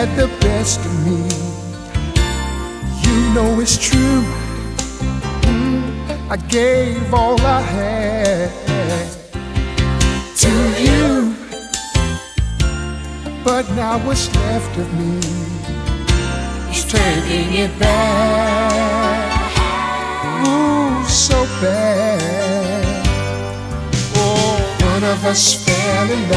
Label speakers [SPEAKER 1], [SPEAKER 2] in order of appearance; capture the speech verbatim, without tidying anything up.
[SPEAKER 1] had the best of me. You know it's true. Mm, I gave all I had to you, but now what's left of me is taking it back. Ooh, so bad. Oh, one of us fell in love.